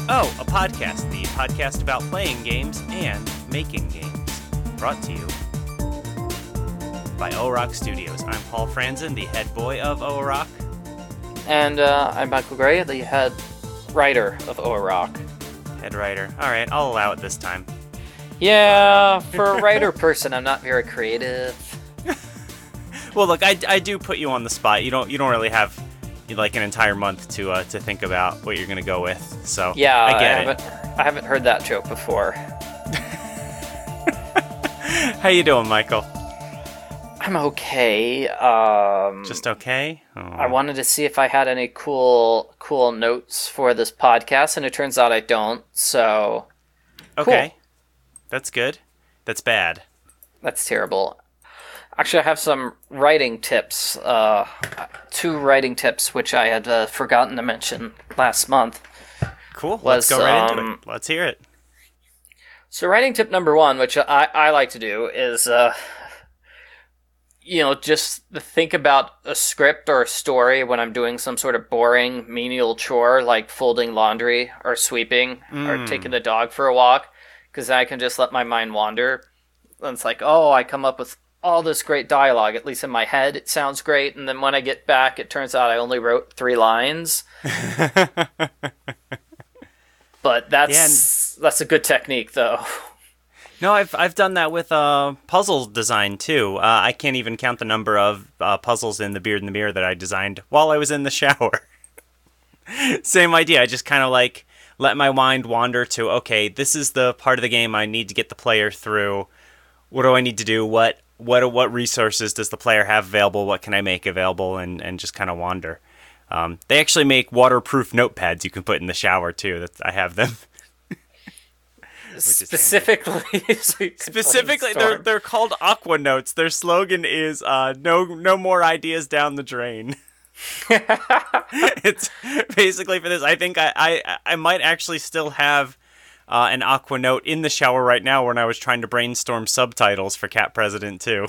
Oh, a podcast. The podcast about playing games and making games. Brought to you by O-Rock Studios. I'm Paul Franzen, the head boy of O-Rock. And I'm Michael Gray, the head writer of O-Rock. Head writer. All right, I'll allow it this time. Yeah, for a writer person, I'm not very creative. Well, look, I do put you on the spot. You don't really have like an entire month to think about what you're gonna go with. So Yeah, I get it. I haven't heard that joke before. How you doing, Michael? I'm okay. Just okay? Oh. I wanted to see if I had any cool notes for this podcast, and it turns out I don't. So Okay, cool. That's good. That's bad. That's terrible. Actually, I have some writing tips. 2 writing tips, which I had forgotten to mention last month. Cool. Let's go right into it. Let's hear it. So writing tip number 1, which I like to do, is, just think about a script or a story when I'm doing some sort of boring, menial chore, like folding laundry or sweeping or taking the dog for a walk, because I can just let my mind wander. And it's like, I come up with all this great dialogue, at least in my head. It sounds great, and then when I get back, it turns out I only wrote 3 lines. But that's a good technique, though. No, I've done that with puzzle design too. I can't even count the number of puzzles in The Beard and the Mirror that I designed while I was in the shower. Same idea. I just kind of like let my mind wander to, okay, this is the part of the game I need to get the player through. What do I need to do? What resources does the player have available? What can I make available? And just kind of wander. They actually make waterproof notepads you can put in the shower too. I have them. Specifically, they're called Aqua Notes. Their slogan is no more ideas down the drain. It's basically for this. I think I might actually still have an Aqua Note in the shower right now when I was trying to brainstorm subtitles for Cat President 2.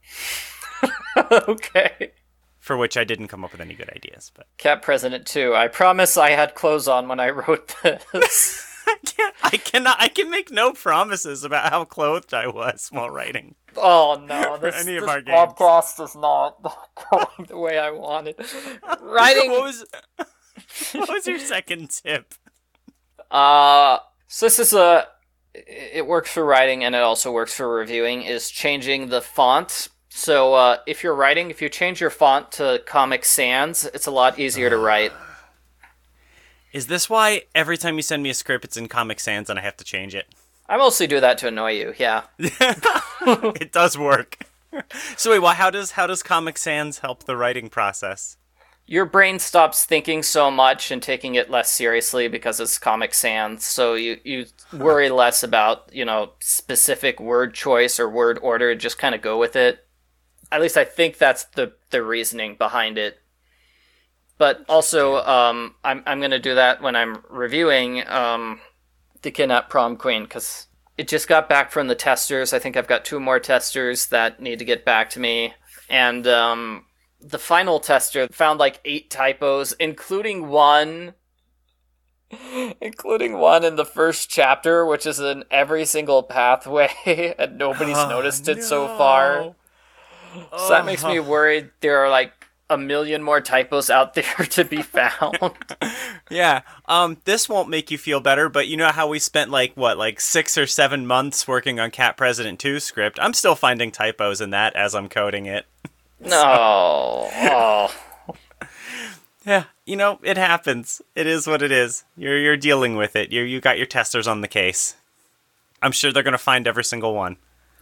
Okay. For which I didn't come up with any good ideas. But Cat President 2. I promise I had clothes on when I wrote this. I can make no promises about how clothed I was while writing. Oh no, this our podcast is not going the way I wanted. Writing. What was your second tip? So this is it works for writing and it also works for reviewing, is changing the font. So if you're writing, if you change your font to Comic Sans, it's a lot easier to write. Is this why every time you send me a script, it's in Comic Sans and I have to change it? I mostly do that to annoy you, yeah. It does work. So wait, how does Comic Sans help the writing process? Your brain stops thinking so much and taking it less seriously because it's Comic Sans, so you worry less about, specific word choice or word order, just kind of go with it. At least I think that's the reasoning behind it. But also, I'm going to do that when I'm reviewing The Kidnapped Prom Queen, because it just got back from the testers. I think I've got 2 more testers that need to get back to me. And the final tester found like 8 typos, including one in the first chapter, which is in every single pathway, and nobody's noticed it so far. So that makes me worried there are like a million more typos out there to be found. Yeah. This won't make you feel better, but you know how we spent like 6 or 7 months working on Cat President 2 script? I'm still finding typos in that as I'm coding it. No. Oh. Yeah, it happens. It is what it is. You're dealing with it. You got your testers on the case. I'm sure they're going to find every single one.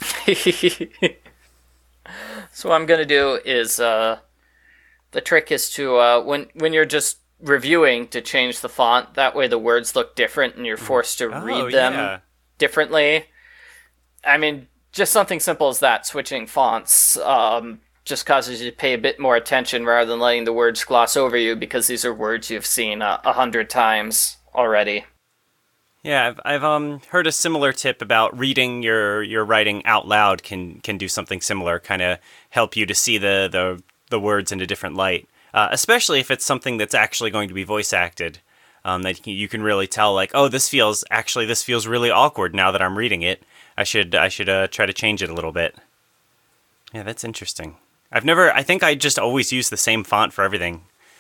So what I'm going to do is, the trick is to, when you're just reviewing, to change the font. That way the words look different and you're forced to read them differently. I mean, just something simple as that, switching fonts, just causes you to pay a bit more attention rather than letting the words gloss over you, because these are words you've seen 100 times already. Yeah, I've heard a similar tip about reading your writing out loud can do something similar, kind of help you to see the words in a different light, especially if it's something that's actually going to be voice acted. that you can really tell, like, oh, this feels really awkward now that I'm reading it. I should try to change it a little bit. Yeah, that's interesting. I think I just always use the same font for everything.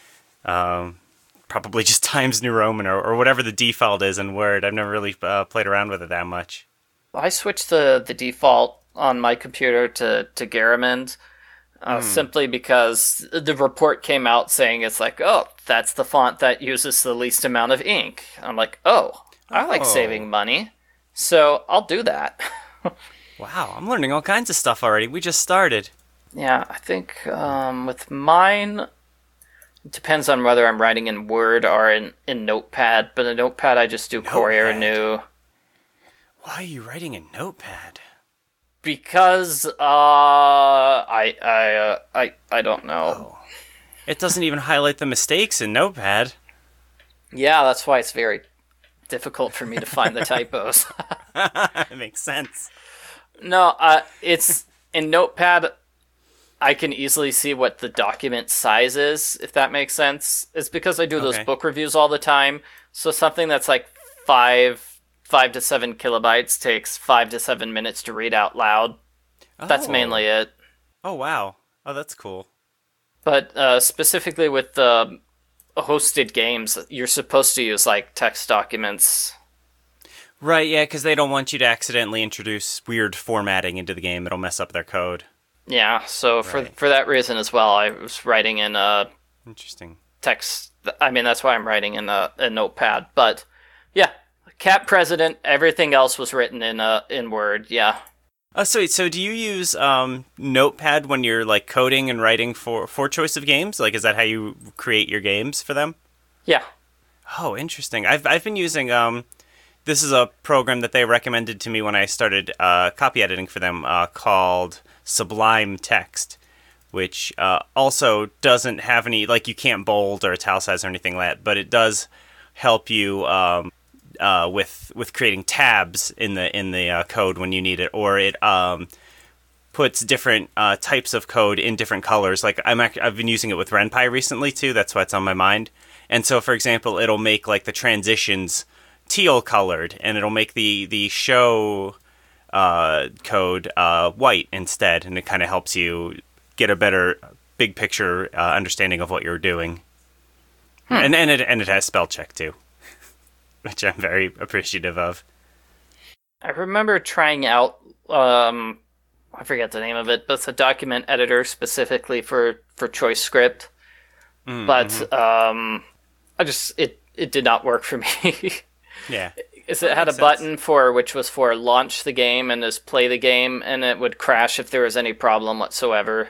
Probably just Times New Roman or whatever the default is in Word. I've never really played around with it that much. I switched the default on my computer to Garamond simply because the report came out saying it's like, oh, that's the font that uses the least amount of ink. I'm like, oh, I like saving money, so I'll do that. Wow, I'm learning all kinds of stuff already. We just started. Yeah, I think with mine, it depends on whether I'm writing in Word or in Notepad. But in Notepad, I just do Courier New. Why are you writing in Notepad? Because I don't know. Oh. It doesn't even highlight the mistakes in Notepad. Yeah, that's why it's very difficult for me to find the typos. It makes sense. No, it's in Notepad. I can easily see what the document size is, if that makes sense. It's because I do those book reviews all the time. So something that's like 5 to 7 kilobytes takes 5 to 7 minutes to read out loud. That's mainly it. Oh, wow. Oh, that's cool. But specifically with hosted games, you're supposed to use like text documents. Right, yeah, because they don't want you to accidentally introduce weird formatting into the game. It'll mess up their code. Yeah, so for that reason as well, I was writing in interesting text. I mean, that's why I'm writing in a Notepad. But yeah, Cat President. Everything else was written in Word. Yeah. So do you use Notepad when you're like coding and writing for Choice of Games? Like, is that how you create your games for them? Yeah. Oh, interesting. I've been using this is a program that they recommended to me when I started copy editing for them called Sublime Text, which also doesn't have any, like, you can't bold or italicize or anything like that, but it does help you with creating tabs in the code when you need it, or it puts different types of code in different colors. Like I've been using it with RenPy recently too. That's why it's on my mind. And so, for example, it'll make like the transitions teal colored, and it'll make the show code white instead, and it kind of helps you get a better big picture understanding of what you're doing. And it has spell check too, which I'm very appreciative of. I remember trying out I forget the name of it, but it's a document editor specifically for ChoiceScript. But it did not work for me. Yeah. It had a button which was for launch the game and just play the game, and it would crash if there was any problem whatsoever.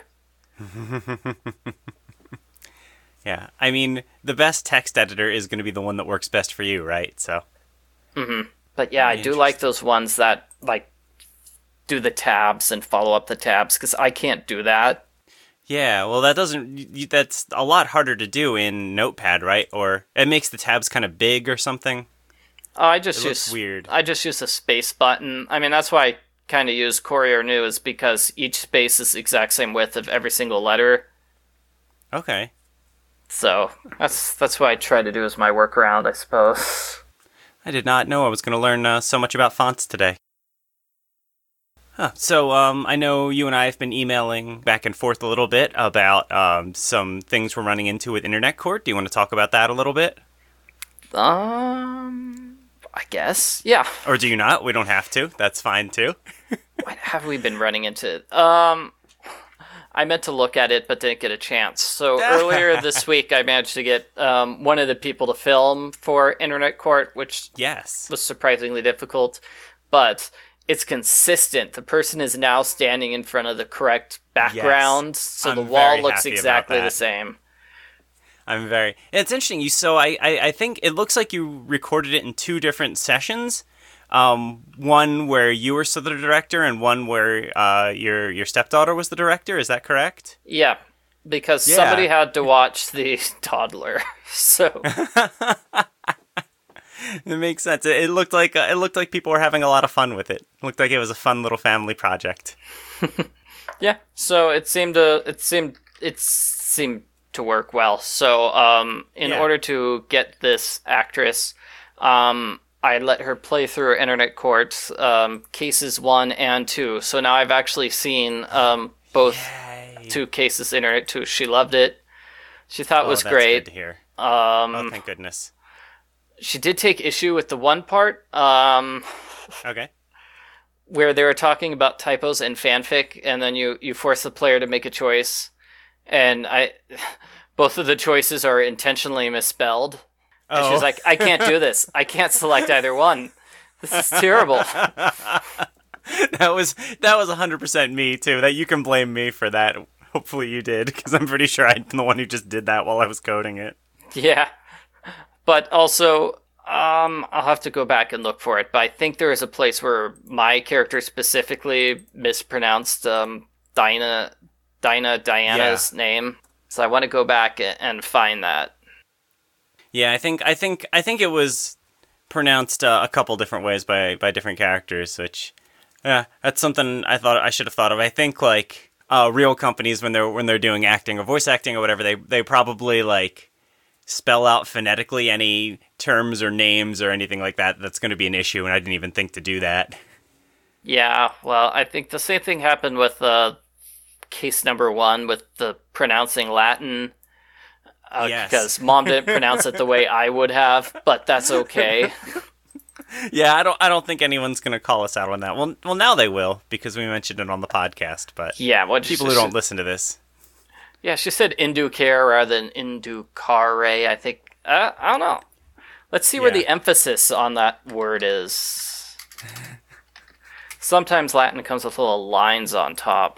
Yeah, I mean, the best text editor is going to be the one that works best for you, right? So. But yeah, I do like those ones that like do the tabs and follow up the tabs, because I can't do that. Yeah, well, that's a lot harder to do in Notepad, right? Or it makes the tabs kind of big or something. Oh, I just use the space button. I mean, that's why I kind of use Courier New, is because each space is the exact same width of every single letter. Okay. So that's what I try to do as my workaround, I suppose. I did not know I was going to learn so much about fonts today. So I know you and I have been emailing back and forth a little bit about some things we're running into with Internet Court. Do you want to talk about that a little bit? I guess, yeah. Or do you not? We don't have to. That's fine too. What have we been running into? I meant to look at it, but didn't get a chance. So earlier this week, I managed to get one of the people to film for Internet Court, which was surprisingly difficult. But it's consistent. The person is now standing in front of the correct background, so the wall looks exactly the same. It's interesting. So I think it looks like you recorded it in 2 different sessions. One where you were the director, and one where your stepdaughter was the director. Is that correct? Yeah, because somebody had to watch the toddler. So it makes sense. It looked like people were having a lot of fun with it. It looked like it was a fun little family project. Yeah. So it seemed to work well. So, in order to get this actress, I let her play through Internet Court cases 1 and 2. So now I've actually seen both Yay. 2 cases Internet 2. She loved it. She thought it was great. Good to hear. Oh, thank goodness. She did take issue with the one part Okay. where they were talking about typos in fanfic, and then you force the player to make a choice, and both of the choices are intentionally misspelled. And she's like, I can't do this. I can't select either one. This is terrible. That was 100% me too. That you can blame me for that. Hopefully you did, because I'm pretty sure I'm the one who just did that while I was coding it. Yeah. But also, I'll have to go back and look for it. But I think there is a place where my character mispronounced Diana's name. So I want to go back and find that. Yeah, I think it was pronounced a couple different ways by different characters, which that's something I thought I should have thought of. I think like real companies when they're doing acting or voice acting or whatever, they probably like spell out phonetically any terms or names or anything like that that's going to be an issue, and I didn't even think to do that. Yeah, well, I think the same thing happened with case number 1 with the pronouncing Latin. Yes. Because Mom didn't pronounce it the way I would have, but that's okay. Yeah, I don't think anyone's gonna call us out on that. Well, now they will because we mentioned it on the podcast. But yeah, people who don't listen to this. Yeah, she said Inducare rather than Inducare. I think I don't know. Let's see where the emphasis on that word is. Sometimes Latin comes with little lines on top.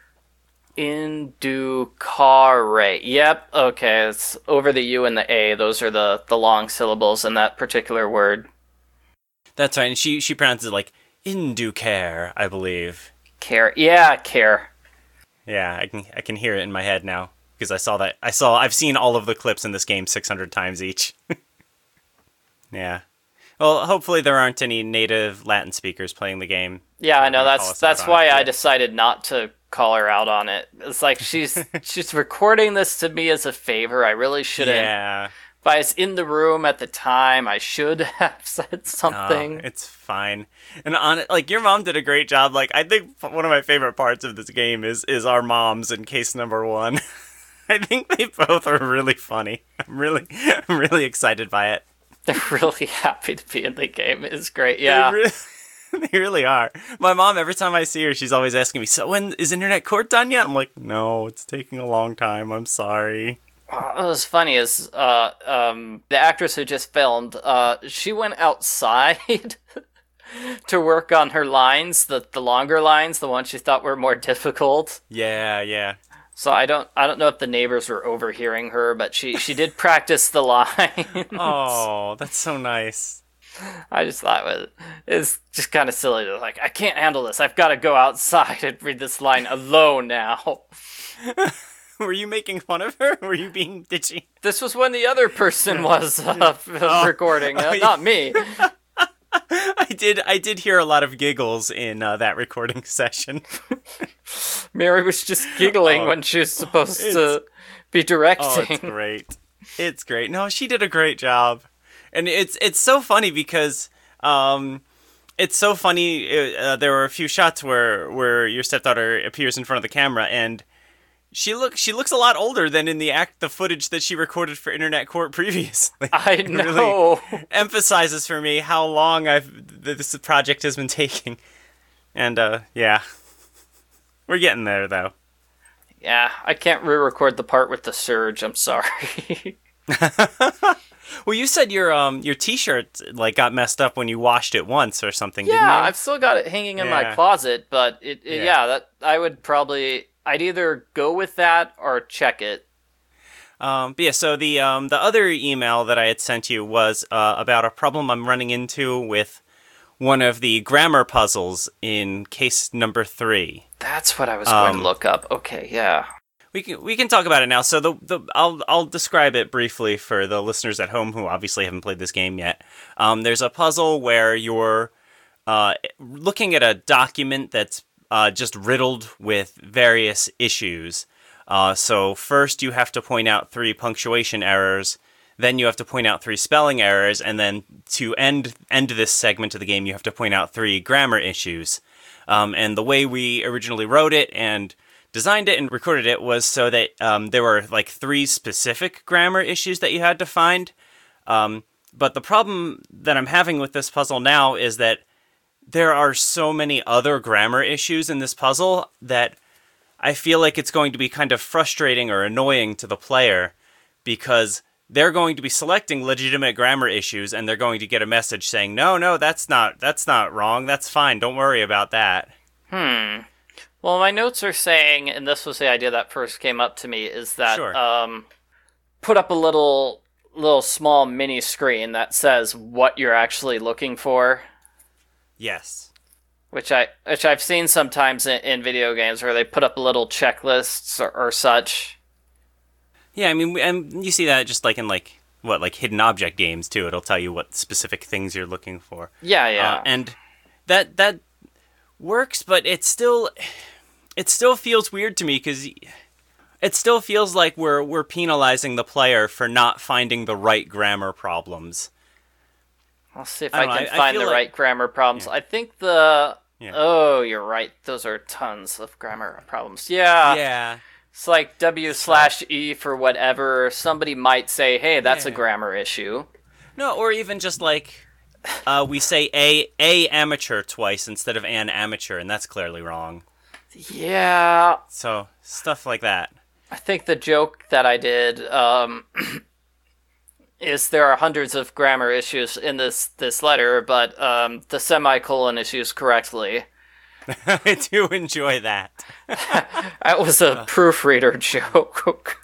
Inducare. Yep, okay, it's over the U and the A. Those are the long syllables in that particular word. That's right, and she pronounces it like Inducare, I believe. Care. Yeah, care. Yeah, I can hear it in my head now because I've seen all of the clips in this game 600 times each. Yeah. Well, hopefully there aren't any native Latin speakers playing the game. Yeah, I know. That's why I decided not to call her out on it. It's like she's recording this to me as a favor. I really shouldn't. Yeah. If I was in the room at the time, I should have said something. It's fine. And like your mom did a great job. Like I think one of my favorite parts of this game is our moms in case number 1. I think they both are really funny. I'm really excited by it. They're really happy to be in the game. It's great. Yeah. They really are. My mom, every time I see her, she's always asking me, so when is Internet Court done yet? I'm like, no, it's taking a long time. I'm sorry. What was funny is the actress who just filmed, she went outside to work on her lines, the longer lines, the ones she thought were more difficult. Yeah. So I don't know if the neighbors were overhearing her, but she did practice the lines. Oh, that's so nice. I just thought it's just kind of silly to like, I can't handle this. I've got to go outside and read this line alone now. Were you making fun of her? Were you being ditchy? This was when the other person was recording, not me. I did hear a lot of giggles in that recording session. Mary was just giggling when she was supposed to be directing. Oh, it's great. It's great. No, she did a great job. And it's so funny because it's so funny. There were a few shots where your stepdaughter appears in front of the camera, and she looks a lot older than in the footage that she recorded for Internet Court previously. I know. Really emphasizes for me how long this project has been taking, and yeah, we're getting there though. Yeah, I can't re-record the part with the surge. I'm sorry. Well, you said your T-shirt like got messed up when you washed it once or something. Yeah, didn't you? I've still got it hanging in my closet, but that I would probably I'd either go with that or check it. But yeah, so the other email that I had sent you was about a problem I'm running into with one of the grammar puzzles in case number 3. That's what I was going to look up. Okay, yeah. We can talk about it now. So I'll describe it briefly for the listeners at home who obviously haven't played this game yet. There's a puzzle where you're looking at a document that's just riddled with various issues. So first you have to point out 3 punctuation errors, then you have to point out 3 spelling errors, and then to end this segment of the game, you have to point out 3 grammar issues. And the way we originally wrote it and designed it and recorded it was so that there were like 3 specific grammar issues that you had to find. But the problem that I'm having with this puzzle now is that there are so many other grammar issues in this puzzle that I feel like it's going to be kind of frustrating or annoying to the player, because they're going to be selecting legitimate grammar issues and they're going to get a message saying, no, that's not wrong, that's fine, don't worry about that. Well, my notes are saying, and this was the idea that first came up to me, is that Sure. Put up a little small mini screen that says what you're actually looking for. Yes. Which I've seen sometimes in video games where they put up little checklists or such. Yeah, I mean, and you see that just like in like hidden object games too. It'll tell you what specific things you're looking for. Yeah. And that works, but it still feels weird to me, because it still feels like we're penalizing the player for not finding the right grammar problems. I'll see if I can I find feel the like- right grammar problems. Yeah. I think the... Yeah. Oh, you're right. Those are tons of grammar problems. Yeah. Yeah. It's like W/E for whatever. Somebody might say, hey, that's a Yeah. grammar issue. No, or even just like we say a amateur twice instead of an amateur, and that's clearly wrong. Yeah. So stuff like that. I think the joke that I did is there are hundreds of grammar issues in this letter, but the semicolon issues correctly. I do enjoy that. That was a proofreader joke.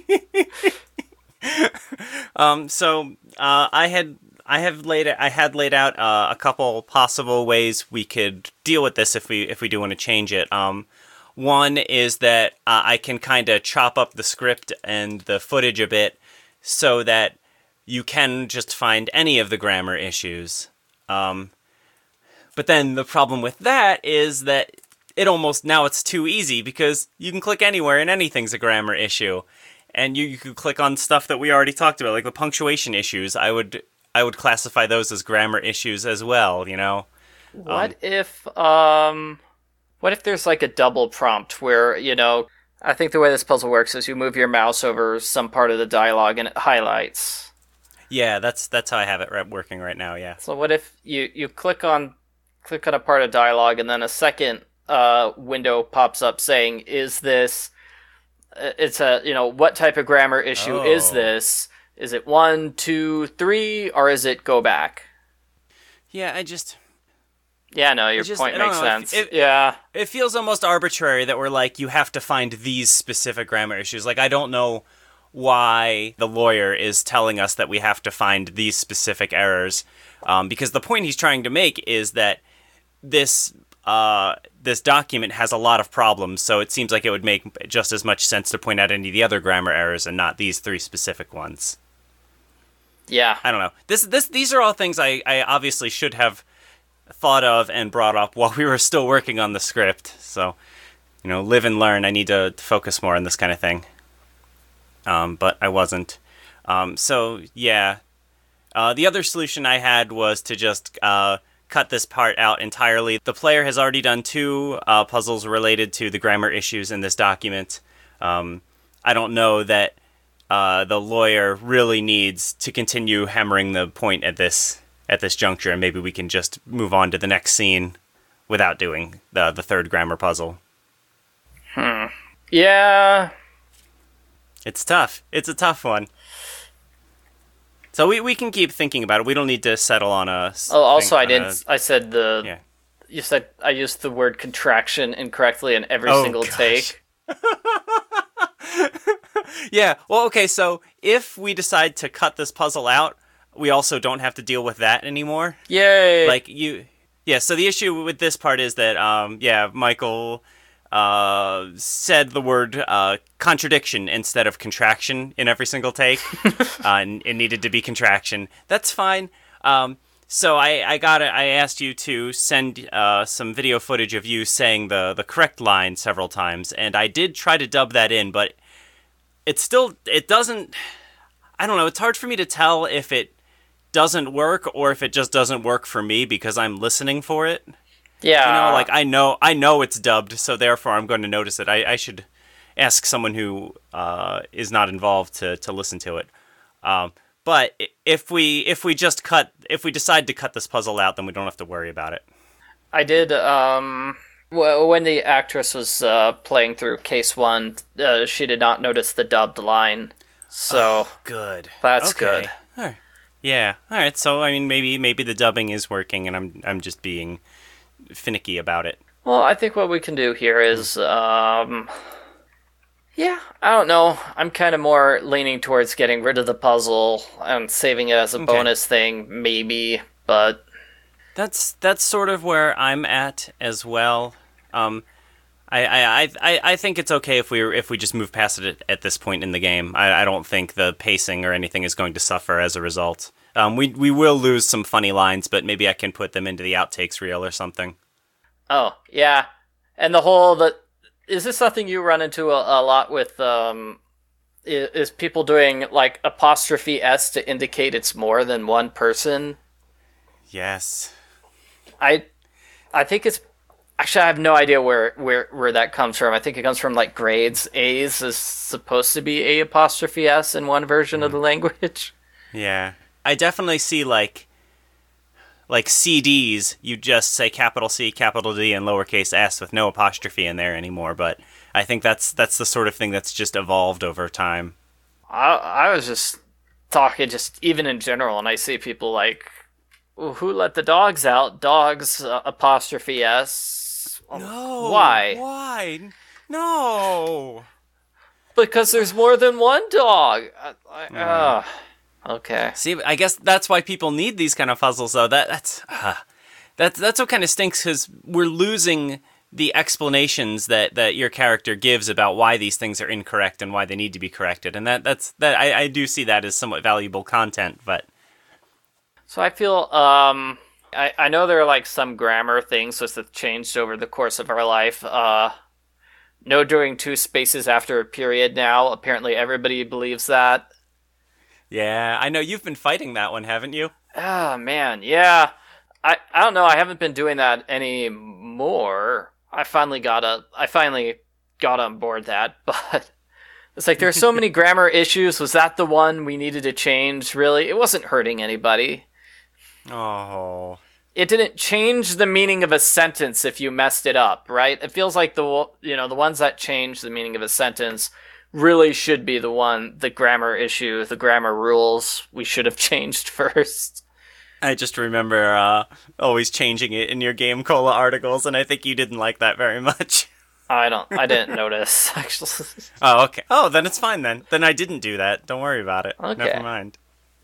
I had laid out a couple possible ways we could deal with this if we do want to change it. One is that I can kind of chop up the script and the footage a bit so that you can just find any of the grammar issues. But then the problem with that is that it's too easy, because you can click anywhere and anything's a grammar issue. And you could click on stuff that we already talked about, like the punctuation issues. I would classify those as grammar issues as well, you know? What if there's like a double prompt where, I think the way this puzzle works is you move your mouse over some part of the dialogue and it highlights. Yeah, that's how I have it working right now, yeah. So what if you click on a part of dialogue and then a second window pops up saying, is this, it's what type of grammar issue is this? Is it 1, 2, 3, or is it go back? Yeah, Yeah, no, your point makes sense. It feels almost arbitrary that we're like, you have to find these specific grammar issues. Like, I don't know why the lawyer is telling us that we have to find these specific errors, because the point he's trying to make is that this document has a lot of problems, so it seems like it would make just as much sense to point out any of the other grammar errors and not these 3 specific ones. Yeah. I don't know. These are all things I obviously should have thought of and brought up while we were still working on the script. So, live and learn. I need to focus more on this kind of thing. But I wasn't. The other solution I had was to just cut this part out entirely. The player has already done 2 puzzles related to the grammar issues in this document. I don't know that the lawyer really needs to continue hammering the point at this juncture, and maybe we can just move on to the next scene without doing the 3rd grammar puzzle. Yeah. It's tough. It's a tough one. So we can keep thinking about it. We don't need to settle on a... Also, I said Yeah. You said I used the word contraction incorrectly in every single gosh. take. Yeah, well, okay, so if we decide to cut this puzzle out, we also don't have to deal with that anymore. Yay! So the issue with this part is that, Michael said the word contradiction instead of contraction in every single take. And it needed to be contraction. That's fine. So I asked you to send some video footage of you saying the correct line several times, and I did try to dub that in, but it doesn't. I don't know. It's hard for me to tell if it doesn't work or if it just doesn't work for me because I'm listening for it. Yeah. You know, like I know it's dubbed, so therefore I'm going to notice it. I should ask someone who is not involved to listen to it. But if we decide to cut this puzzle out, then we don't have to worry about it. I did. Well, when the actress was playing through case 1, she did not notice the dubbed line. So good. That's okay. good. All right. Yeah. All right. So I mean, maybe the dubbing is working, and I'm just being finicky about it. Well, I think what we can do here is, yeah, I don't know. I'm kind of more leaning towards getting rid of the puzzle and saving it as a bonus thing, maybe. But that's sort of where I'm at as well. I think it's okay if we just move past it at this point in the game. I don't think the pacing or anything is going to suffer as a result. We will lose some funny lines, but maybe I can put them into the outtakes reel or something. Oh yeah, and is this something you run into a lot with? Is people doing like apostrophe S to indicate it's more than one person? Yes. I think it's. Actually, I have no idea where that comes from. I think it comes from like grades. A's is supposed to be A apostrophe S in one version of the language. Yeah. I definitely see like CDs, you just say capital C, capital D, and lowercase s with no apostrophe in there anymore, but I think that's the sort of thing that's just evolved over time. I was just talking just even in general, and I see people like, who let the dogs out? Dogs, apostrophe S. No. Why? No. Because there's more than one dog. Okay. See, I guess that's why people need these kind of puzzles, though. That's what kind of stinks, because we're losing the explanations that your character gives about why these things are incorrect and why they need to be corrected, and I do see that as somewhat valuable content, but. So I feel, I know there are like some grammar things that have changed over the course of our life. No doing 2 spaces after a period now. Apparently everybody believes that. Yeah, I know you've been fighting that one, haven't you? Oh, man, yeah. I don't know, I haven't been doing that anymore. I finally got on board that, but it's like there's so many grammar issues. Was that the one we needed to change, really? It wasn't hurting anybody. Oh. It didn't change the meaning of a sentence if you messed it up, right? It feels like the ones that change the meaning of a sentence really should be the grammar issue, the grammar rules we should have changed first. I just remember always changing it in your Game Cola articles, and I think you didn't like that very much. I didn't notice, actually. Oh, okay. Oh, then it's fine then. Then I didn't do that. Don't worry about it. Okay. Never mind.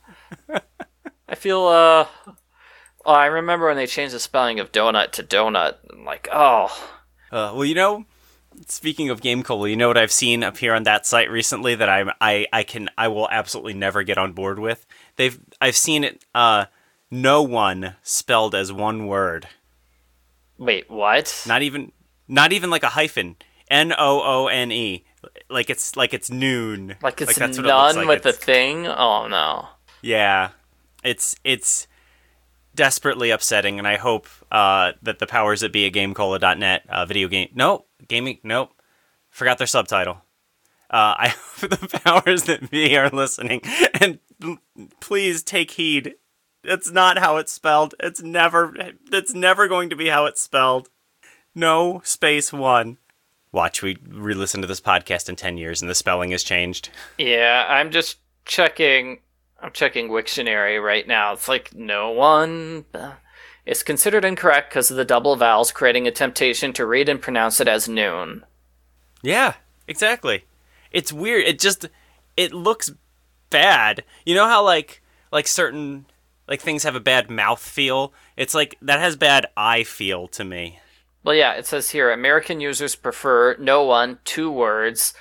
I feel, I remember when they changed the spelling of donut to donut. I'm like, oh. Well, speaking of Game Cola, you know what I've seen appear on that site recently that I will absolutely never get on board with? I've seen it, no one spelled as one word. Wait, what? Not even like a hyphen. Noone. Like it's noon. Like it's that's what none it looks like. with the thing? Oh no. Yeah. It's desperately upsetting, and I hope that the powers that be at GameCola.net video game gaming forgot their subtitle. I hope the powers that be are listening, and please take heed. It's not how it's spelled. It's never going to be how it's spelled. No space one. Watch, we re-listen to this podcast in 10 years and the spelling has changed. Yeah, I'm just checking Wiktionary right now. It's like, no one. It's considered incorrect because of the double vowels, creating a temptation to read and pronounce it as noon. Yeah, exactly. It's weird. It looks bad. You know how like certain things have a bad mouth feel? It's like that has bad eye feel to me. Well, yeah, it says here, American users prefer no one, 2 words,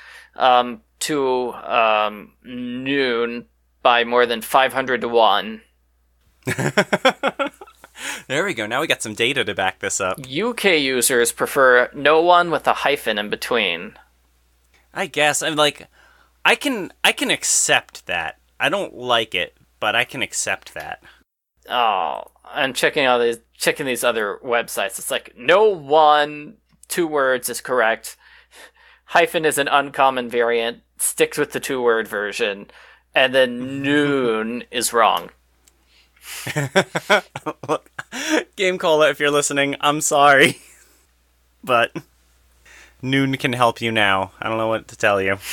to noon by more than 500 to 1. There we go. Now we got some data to back this up. UK users prefer no one with a hyphen in between. I guess. I'm like, I can accept that. I don't like it, but I can accept that. Oh, I'm checking these other websites. It's like no one, 2 words is correct. Hyphen is an uncommon variant. Sticks with the 2-word version, and then noon is wrong. Game Cola, if you're listening, I'm sorry. But noon can help you now. I don't know what to tell you.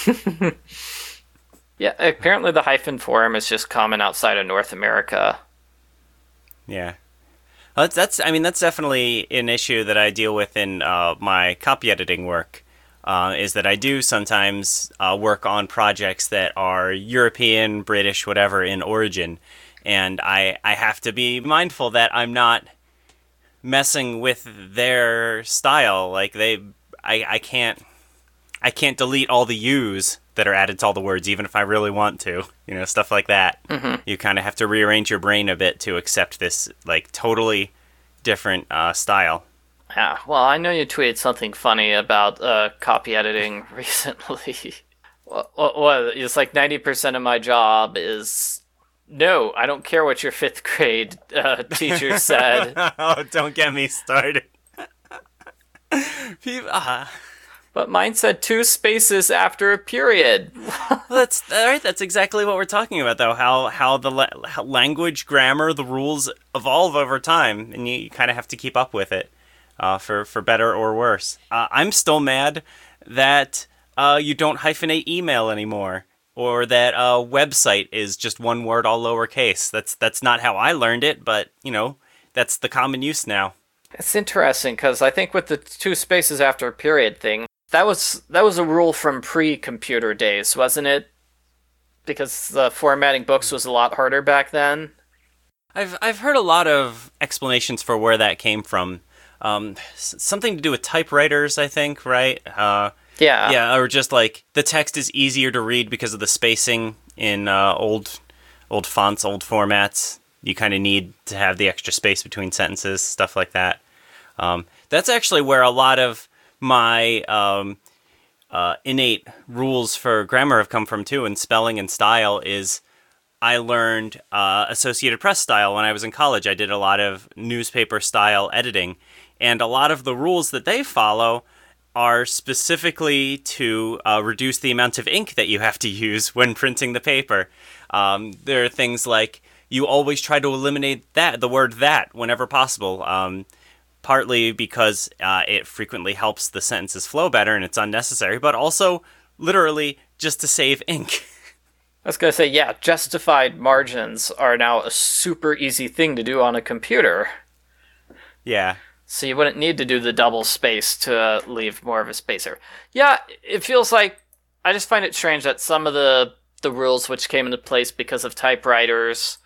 Yeah, apparently the hyphen form is just common outside of North America. Yeah. Well, that's definitely an issue that I deal with in my copy editing work. Is that I do sometimes work on projects that are European, British, whatever in origin, and I have to be mindful that I'm not messing with their style. Like I can't delete all the U's that are added to all the words, even if I really want to. Stuff like that. Mm-hmm. You kind of have to rearrange your brain a bit to accept this like totally different style. Yeah, well, I know you tweeted something funny about copy editing recently. Well, it's like 90% of my job is no, I don't care what your 5th grade teacher said. Oh, don't get me started. People, But mine said 2 spaces after a period. That's all right. That's exactly what we're talking about, though. How how language, grammar, the rules evolve over time, and you kind of have to keep up with it, for better or worse. I'm still mad that you don't hyphenate email anymore, or that website is just one word all lowercase. That's not how I learned it, but that's the common use now. It's interesting because I think with the 2 spaces after a period thing, that was a rule from pre-computer days, wasn't it? Because formatting books was a lot harder back then. I've heard a lot of explanations for where that came from. Something to do with typewriters, I think, right? Yeah, or just like the text is easier to read because of the spacing in old fonts, old formats. You kind of need to have the extra space between sentences, stuff like that. That's actually where a lot of my innate rules for grammar have come from too, and spelling and style is I learned Associated Press style when I was in college. I did a lot of newspaper style editing, and a lot of the rules that they follow are specifically to reduce the amount of ink that you have to use when printing the paper. There are things like you always try to eliminate the word that whenever possible. Partly because it frequently helps the sentences flow better and it's unnecessary, but also literally just to save ink. I was going to say, yeah, justified margins are now a super easy thing to do on a computer. Yeah. So you wouldn't need to do the double space to leave more of a spacer. Yeah, it feels like, I just find it strange that some of the rules which came into place because of typewriters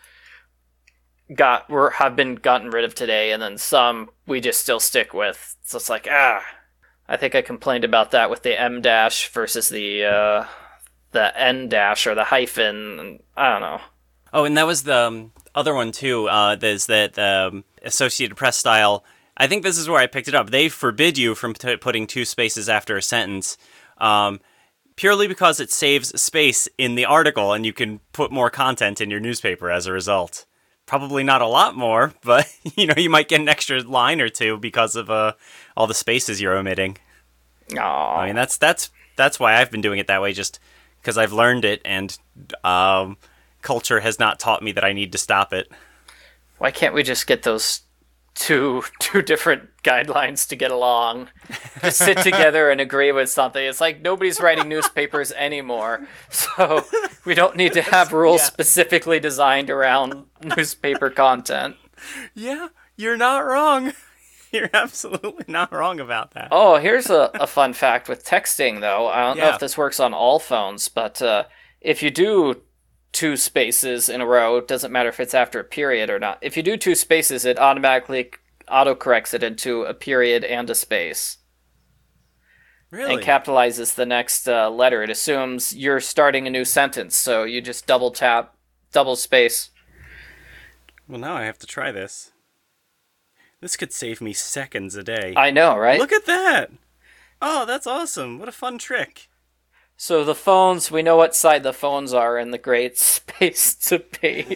have been gotten rid of today, and then some we just still stick with. So it's like, I think I complained about that with the M dash versus the N dash or the hyphen. I don't know. Oh, and that was the other one too. There's that Associated Press style. I think this is where I picked it up. They forbid you from putting 2 spaces after a sentence, purely because it saves space in the article, and you can put more content in your newspaper as a result. Probably not a lot more, but you might get an extra line or 2 because of all the spaces you're omitting. Aww. I mean, that's why I've been doing it that way, just because I've learned it, and culture has not taught me that I need to stop it. Why can't we just get those two different guidelines to get along? Just sit together and agree with something. It's like nobody's writing newspapers anymore, so we don't need to have rules specifically designed around newspaper content. Yeah, you're not wrong. You're absolutely not wrong about that. Oh, here's a fun fact with texting, though. I don't know if this works on all phones, but if you do 2 spaces in a row, it doesn't matter if it's after a period or not. If you do 2 spaces, it automatically autocorrects it into a period and a space. Really? And capitalizes the next letter. It assumes you're starting a new sentence, so you just double tap, double space. Well, now I have to try this. This could save me seconds a day. I know, right? Look at that! Oh, that's awesome. What a fun trick. So the phones, we know what side the phones are in the great space debate.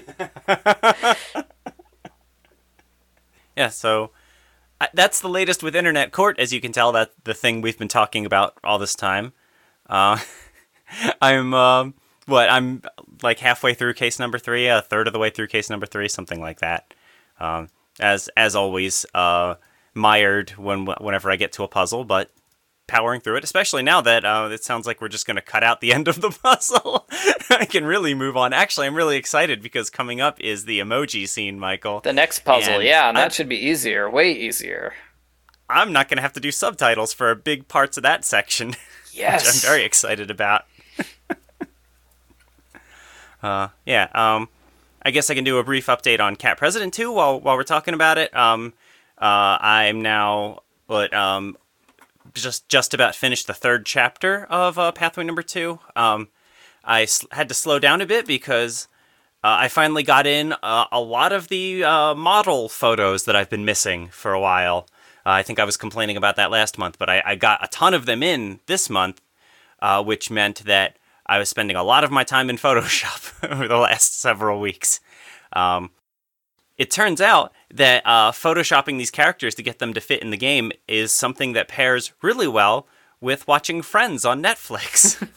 Yeah, so that's the latest with Internet Court. As you can tell, that's the thing we've been talking about all this time. Uh, I'm like halfway through case number 3, a third of the way through case number 3, something like that. As always, mired whenever I get to a puzzle, but powering through it, especially now that it sounds like we're just going to cut out the end of the puzzle. I can really move on. Actually, I'm really excited because coming up is the emoji scene, Michael. The next puzzle, And and that should be easier, way easier. I'm not going to have to do subtitles for big parts of that section, Yes. which I'm very excited about. I guess I can do a brief update on Cat President 2 while we're talking about it. I'm now just about finished the third chapter of Pathway number 2. I had to slow down a bit because I finally got in a lot of the model photos that I've been missing for a while. I think I was complaining about that last month, but I got a ton of them in this month, which meant that I was spending a lot of my time in Photoshop over the last several weeks. It turns out that photoshopping these characters to get them to fit in the game is something that pairs really well with watching Friends on Netflix.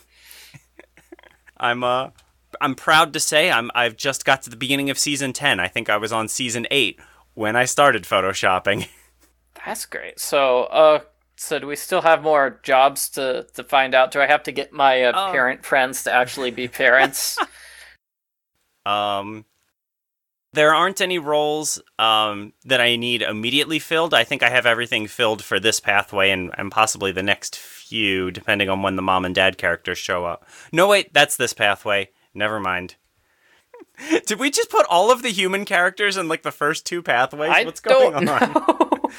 I'm proud to say I've just got to the beginning of season 10. I think I was on season 8 when I started photoshopping. That's great. So do we still have more jobs to find out? Do I have to get my parent friends to actually be parents? There aren't any roles that I need immediately filled. I think I have everything filled for this pathway and possibly the next few, depending on when the mom and dad characters show up. No, wait, that's this pathway. Never mind. Did we just put all of the human characters in like the first 2 pathways? What's going on?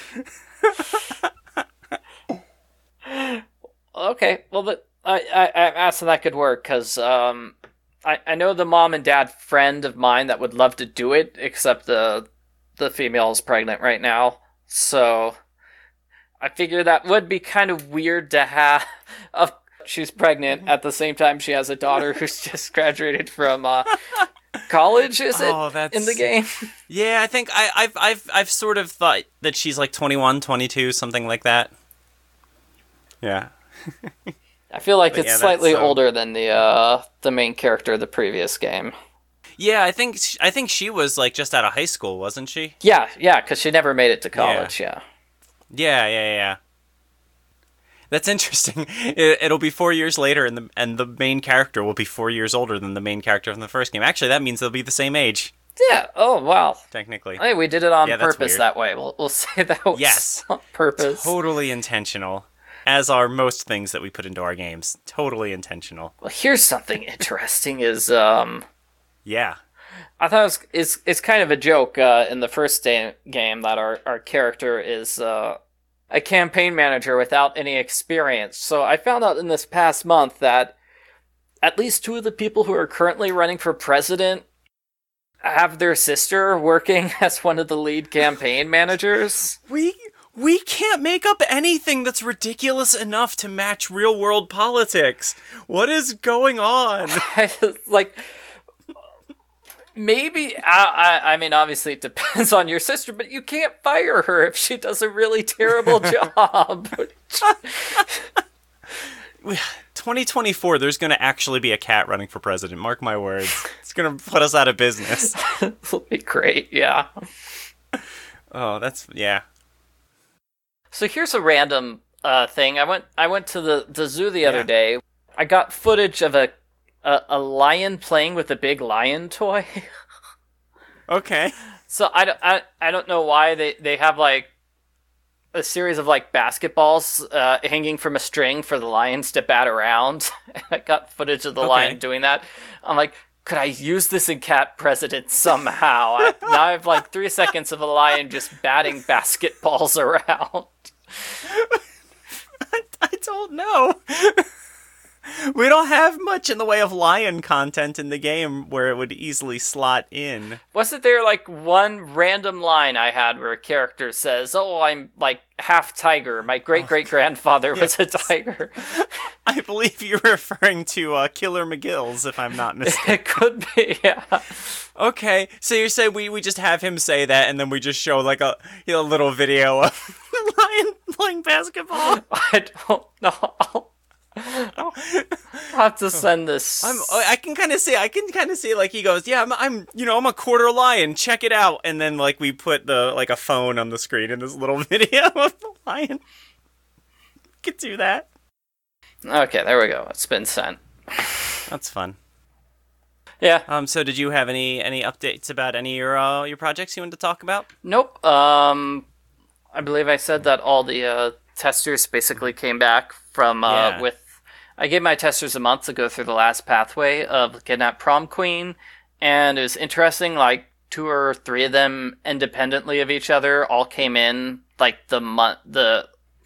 Okay, well, but I asked if that could work because I know the mom and dad friend of mine that would love to do it, except the female is pregnant right now. So I figure that would be kind of weird to have. She's pregnant at the same time she has a daughter who's just graduated from college. Is it in the game? Yeah, I think I've sort of thought that she's like 21, 22, something like that. Yeah. I feel like it's slightly older than the main character of the previous game. Yeah, I think she was like just out of high school, wasn't she? Yeah, because she never made it to college. Yeah. That's interesting. It'll be 4 years later, and the main character will be 4 years older than the main character from the first game. Actually, that means they'll be the same age. Yeah. Oh, wow. Technically. Hey, we did it on purpose that way. We'll say that was on purpose. Totally intentional. As are most things that we put into our games. Totally intentional. Well, here's something interesting is, yeah. I thought it's kind of a joke in the first game that our character is a campaign manager without any experience. So I found out in this past month that at least 2 of the people who are currently running for president have their sister working as one of the lead campaign managers. We can't make up anything that's ridiculous enough to match real-world politics. What is going on? Like, maybe, I mean, obviously it depends on your sister, but you can't fire her if she does a really terrible job. 2024, there's going to actually be a cat running for president. Mark my words. It's going to put us out of business. It'll be great, yeah. Oh, yeah. So here's a random thing. I went to the zoo the other day. I got footage of a lion playing with a big lion toy. Okay. So I don't know why they have like a series of like basketballs hanging from a string for the lions to bat around. I got footage of the lion doing that. I'm like, could I use this in Cat President somehow? Now I have like 3 seconds of a lion just batting basketballs around. I don't know. We don't have much in the way of lion content in the game where it would easily slot in. Wasn't there like one random line I had where a character says, "Oh, I'm like half tiger. My great-great-grandfather was a tiger." I believe you're referring to Killer McGill's, if I'm not mistaken. It could be, yeah. Okay, so you say we just have him say that, and then we just show like a little video of the lion playing basketball. I don't know. I'll have to send this. I can kind of see like he goes, yeah, I'm a quarter lion. Check it out, and then like we put a phone on the screen in this little video of the lion. Could do that. Okay, there we go. It's been sent. That's fun. Yeah. So did you have any updates about any of your projects you wanted to talk about? Nope. I believe I said that all the testers basically came back from with. I gave my testers a month to go through the last pathway of Kidnap Prom Queen, and it was interesting. Like 2 or 3 of them, independently of each other, all came in like the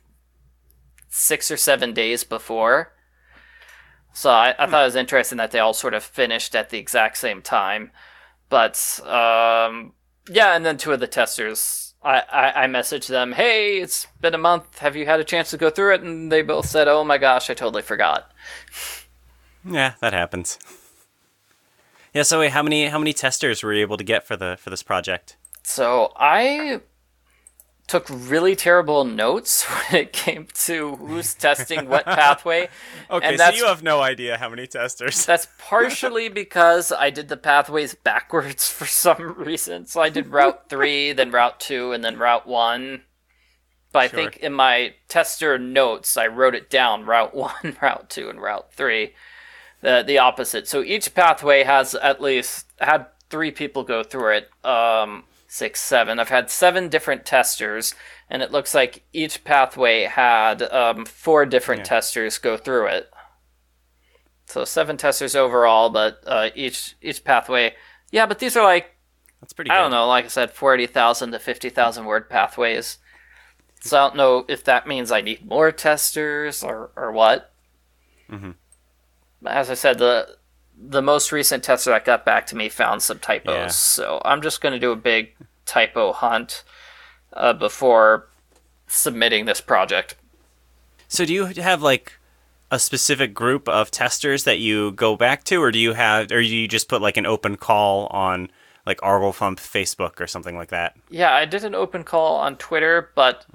6 or 7 days before. So I thought it was interesting that they all sort of finished at the exact same time. But yeah, and then 2 of the testers. I messaged them, hey, it's been a month. Have you had a chance to go through it? And they both said, oh my gosh, I totally forgot. Yeah, that happens. Yeah, so wait, how many testers were you able to get for this project? So I took really terrible notes when it came to who's testing what pathway. Okay, and so you have no idea how many testers. That's partially because I did the pathways backwards for some reason. So I did Route 3, then Route 2, and then Route 1. But I think in my tester notes, I wrote it down, Route 1, Route 2, and Route 3. The opposite. So each pathway has at least had 3 people go through it. 6, 7. I've had 7 different testers, and it looks like each pathway had 4 different testers go through it. So 7 testers overall, but each pathway. Yeah, but these are like, that's pretty good. I don't know, like I said, 40,000 to 50,000 word pathways. So I don't know if that means I need more testers or what. Mm-hmm. As I said, the most recent tester that got back to me found some typos, so I'm just going to do a big typo hunt before submitting this project. So do you have like a specific group of testers that you go back to, or do you just put like an open call on like Arglefump Facebook or something like that? Yeah, I did an open call on Twitter, but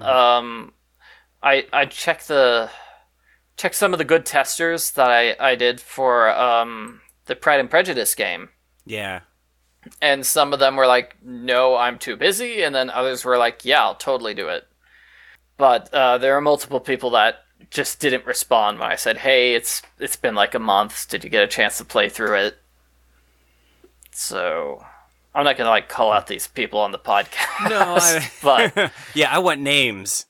I checked some of the good testers that I did for the Pride and Prejudice game. Yeah. And some of them were like, no, I'm too busy. And then others were like, yeah, I'll totally do it. But there are multiple people that just didn't respond when I said, hey, it's been like a month. Did you get a chance to play through it? So I'm not going to like call out these people on the podcast. No, but yeah, I want names.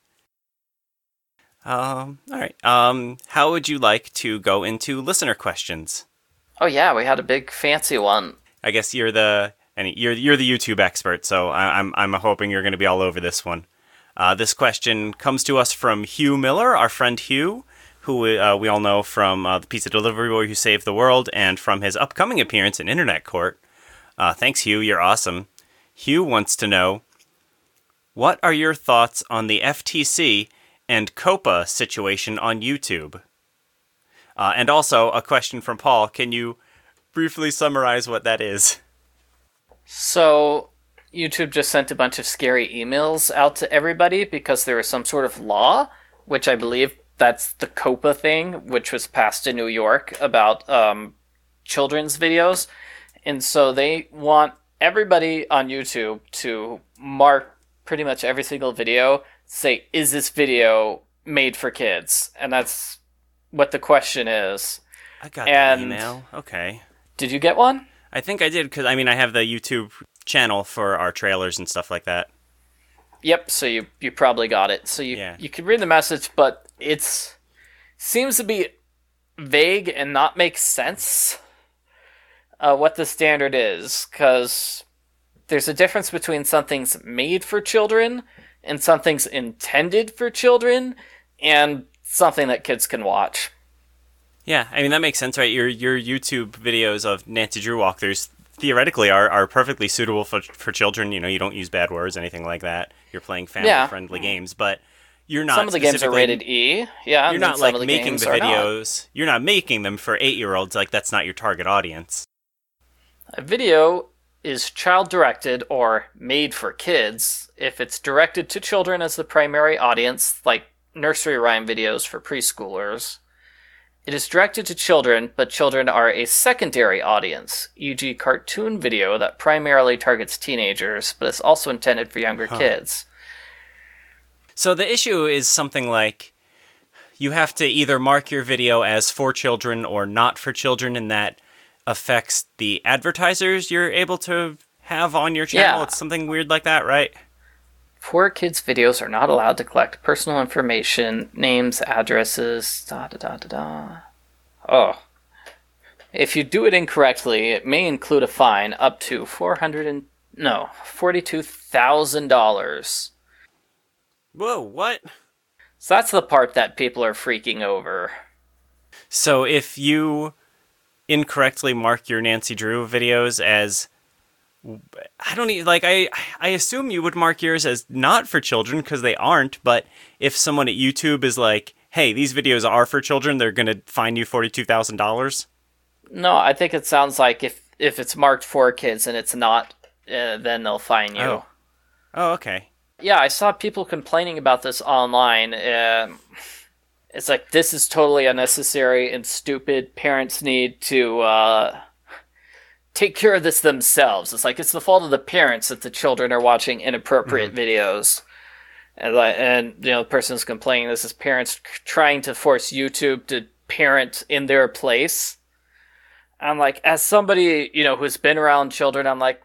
All right. How would you like to go into listener questions? Oh yeah, we had a big fancy one. I guess you're the YouTube expert, so I'm hoping you're going to be all over this one. This question comes to us from Hugh Miller, our friend Hugh, who we all know from the Pizza Delivery Boy Who Saved the World, and from his upcoming appearance in Internet Court. Thanks, Hugh. You're awesome. Hugh wants to know, what are your thoughts on the FTC and COPA situation on YouTube? And also, a question from Paul. Can you briefly summarize what that is? So, YouTube just sent a bunch of scary emails out to everybody because there was some sort of law, which I believe that's the COPA thing, which was passed in New York about children's videos. And so they want everybody on YouTube to mark pretty much every single video, say, is this video made for kids? And that's what the question is. I got that email. Okay. Did you get one? I think I did, because I have the YouTube channel for our trailers and stuff like that. Yep, so you probably got it. So you can read the message, but it seems to be vague and not make sense what the standard is, because there's a difference between something's made for children and something's intended for children and something that kids can watch. Yeah, I mean, that makes sense, right? Your YouTube videos of Nancy Drew walkthroughs theoretically are perfectly suitable for children. You know, you don't use bad words, anything like that. You're playing family-friendly games, but you're not Some of the games are rated E, yeah. You're not, like, making the videos. You're not making them for 8-year-olds. Like, that's not your target audience. A video is child-directed or made for kids if it's directed to children as the primary audience, like nursery rhyme videos for preschoolers. It is directed to children, but children are a secondary audience, e.g. cartoon video that primarily targets teenagers, but is also intended for younger kids. So the issue is something like you have to either mark your video as for children or not for children, and that affects the advertisers you're able to have on your channel. Yeah. It's something weird like that, right? For kids videos are not allowed to collect personal information, names, addresses, Oh. If you do it incorrectly, it may include a fine up to $42,000. Whoa, what? So that's the part that people are freaking over. So if you incorrectly mark your Nancy Drew videos as... I don't even, like, I assume you would mark yours as not for children because they aren't, but if someone at YouTube is like, hey, these videos are for children, they're going to fine you $42,000? No, I think it sounds like if it's marked for kids and it's not, then they'll fine you. Oh, okay. Yeah, I saw people complaining about this online. It's like, this is totally unnecessary and stupid. Parents need to take care of this themselves. It's like, it's the fault of the parents that the children are watching inappropriate videos. And you know, the person who's complaining, this is parents trying to force YouTube to parent in their place. I'm like, as somebody, you know, who's been around children, I'm like,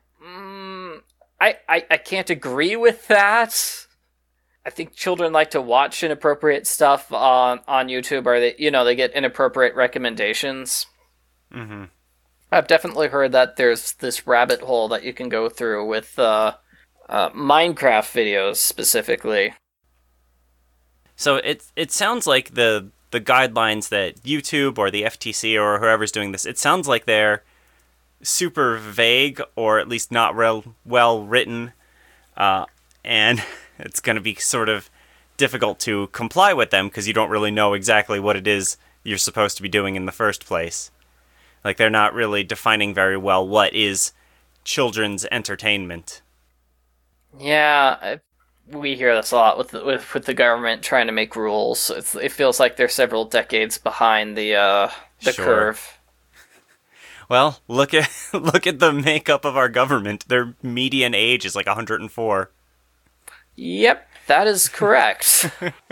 I can't agree with that. I think children like to watch inappropriate stuff on YouTube, or they get inappropriate recommendations. Mm-hmm. I've definitely heard that there's this rabbit hole that you can go through with Minecraft videos specifically. So it sounds like the guidelines that YouTube or the FTC or whoever's doing this, it sounds like they're super vague, or at least not well written, and it's going to be sort of difficult to comply with them because you don't really know exactly what it is you're supposed to be doing in the first place. Like, they're not really defining very well what is children's entertainment. Yeah, we hear this a lot with the government trying to make rules. It feels like they're several decades behind the curve. Well, look at the makeup of our government. Their median age is like 104. Yep, that is correct.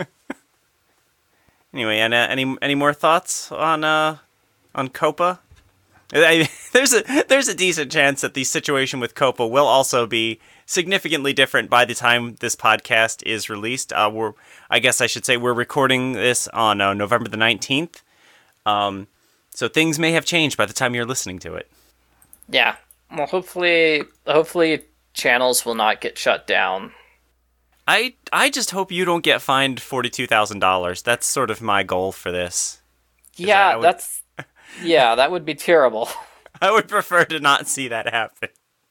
Anyway, and any more thoughts on COPA? There's a decent chance that the situation with COPA will also be significantly different by the time this podcast is released. I guess I should say we're recording this on November the 19th. So things may have changed by the time you're listening to it. Yeah. Well, hopefully channels will not get shut down. I just hope you don't get fined $42,000. That's sort of my goal for this. Yeah, that would be terrible. I would prefer to not see that happen.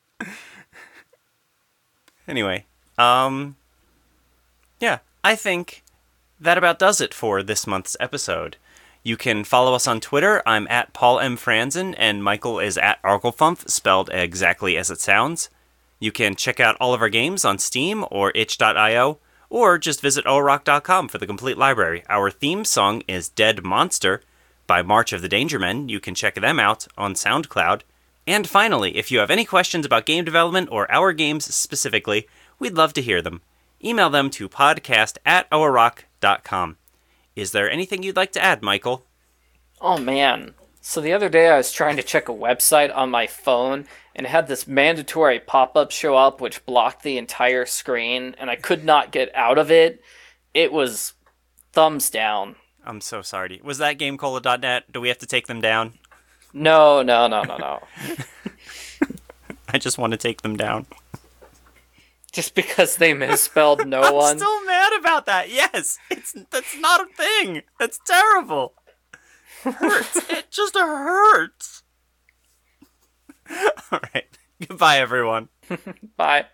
Anyway, yeah, I think that about does it for this month's episode. You can follow us on Twitter. I'm at Paul M. Franzen, and Michael is at Arglefumf, spelled exactly as it sounds. You can check out all of our games on Steam or itch.io, or just visit orock.com for the complete library. Our theme song is Dead Monster by March of the Dangermen. You can check them out on SoundCloud. And finally, if you have any questions about game development or our games specifically, we'd love to hear them. Email them to podcast@orock.com. Is there anything you'd like to add, Michael? Oh, man. So the other day I was trying to check a website on my phone and it had this mandatory pop-up show up which blocked the entire screen, and I could not get out of it. It was thumbs down. I'm so sorry. Was that GameCola.net? Do we have to take them down? No. I just want to take them down. Just because they misspelled no one? I'm still mad about that. Yes. That's not a thing. That's terrible. hurts. It just hurts. All right. Goodbye, everyone. Bye.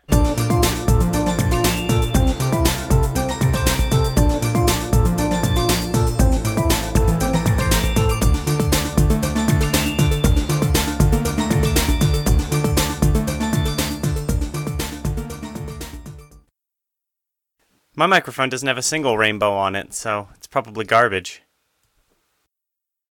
My microphone doesn't have a single rainbow on it, so it's probably garbage.